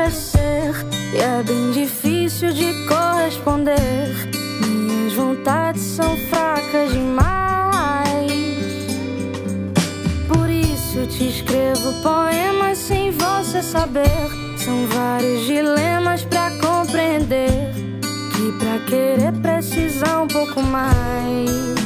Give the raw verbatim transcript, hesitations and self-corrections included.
acontecer e é bem difícil de corresponder. Minhas vontades são fracas demais. Por isso te escrevo poemas sem você saber. São vários dilemas pra compreender, que pra querer precisa um pouco mais.